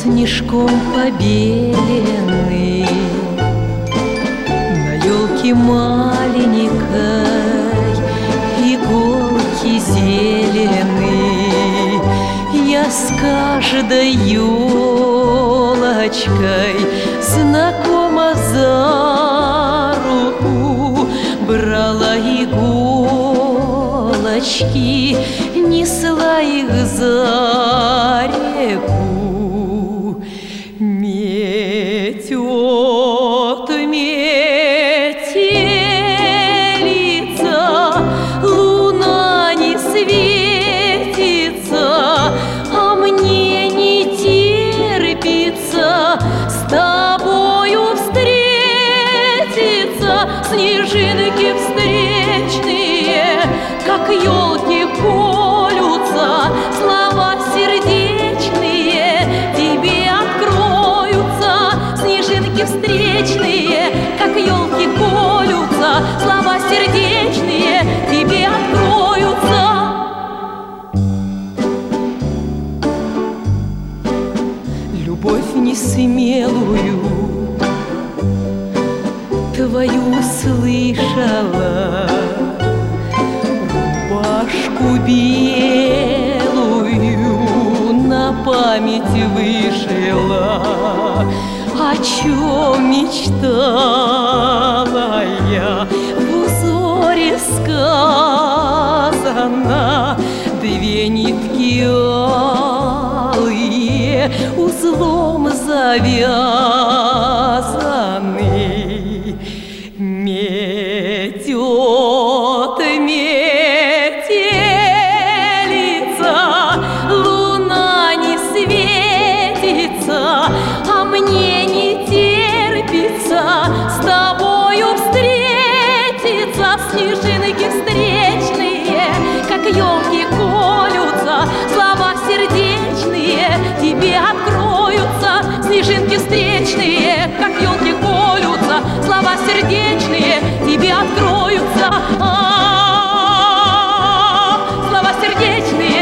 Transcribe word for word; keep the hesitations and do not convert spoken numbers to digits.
снежком побеленный, на елке маленькой иголки зеленые. Я с каждой елочкой знакома за руку, брала иголочки, несла их за реку. Метет метелица, луна не светится, а мне не терпится с тобою встретиться. Снежинки встречные, как елки колются, слова сердечные тебе откроются. Снежинки встречные, как елки колются, слова сердечные тебе откроются. Любовь несмелую твою услышала, рубашку белую на память вышила. О чем мечтала я, в узоре сказано. Две нитки алые узлом завязаны. Метет метелица, луна не светится, а мне не терпится с тобою встретиться. Снежинки встречные, как елки колются, слова сердечные тебе откроются. Снежинки встречные, как елки колются, слова сердечные тебе откроются. А-а-а, слова сердечные